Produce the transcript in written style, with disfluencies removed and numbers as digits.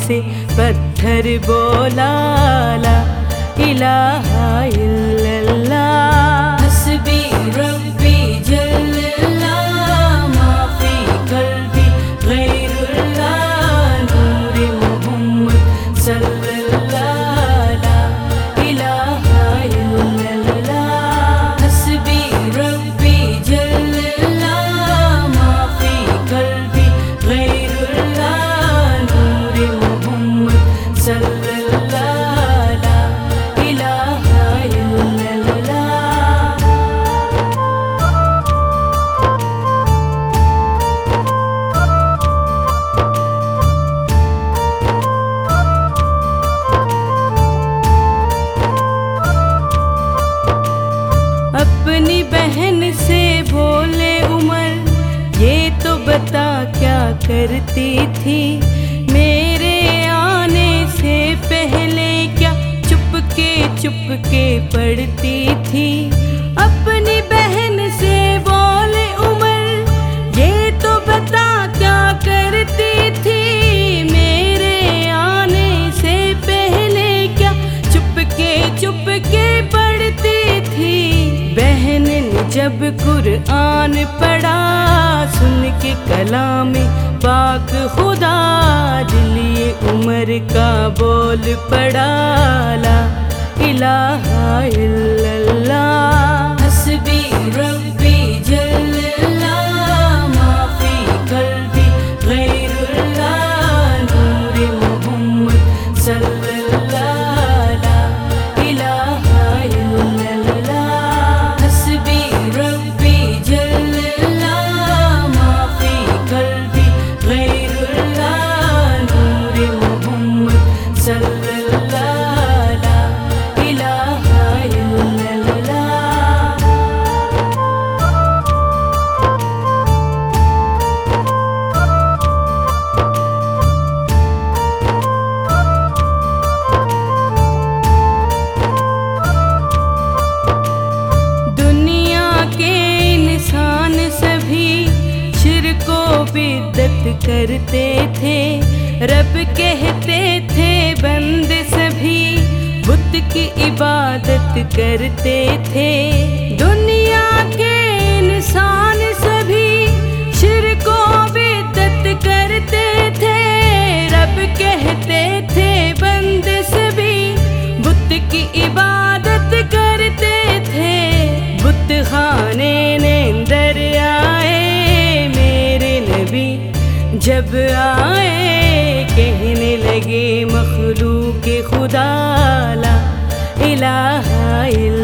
سے پتھر بولا لا الہ الا اللہ، حسبی ربی جل اللہ، ما فی قلبی غیر اللہ، نور محمد صلی اللہ لا الہ الا اللہ، حسبی ربی جل اللہ، ما فی قلبی غیر اللہ، نور محمد صلی اللہ لا الہ الا اللہ۔ اپنی بہن سے بولے عمر، یہ تو بتا کیا کرتی تھی، میرے آنے سے پہلے کیا چپ کے پڑھتی تھی۔ اپنی بہن سے بولے عمر، یہ تو بتا کیا کرتی تھی، میرے آنے سے پہلے کیا چپ کے پڑھتی تھی۔ بہن نے جب قرآن پڑھا، سن کے کلام پاک خدا، دل یہ عمر کا بول پڑا لا الہ الا اللہ، حسبی ربی جل اللہ، ما فی قلبی غیر اللہ، نور محمد صلی اللہ لا الہ الا اللہ، حسبی ربی جل اللہ، ما فی قلبی غیر اللہ، نور محمد صلی اللہ لا الہ الا اللہ۔ دنیا کے انسان سبھی شرک و بدعت کرتے تھے، رب کہتے تھے بند سبھی بت کی عبادت کرتے تھے۔ دنیا کے انسان سبھی شرک و بدعت کرتے تھے، رب کہتے تھے بند سبھی بت کی عبادت کرتے تھے۔ بت خانے نے اندر آئے میرے نبی جب آئے، کہنے لگے مخلوق خدا لا الہ الا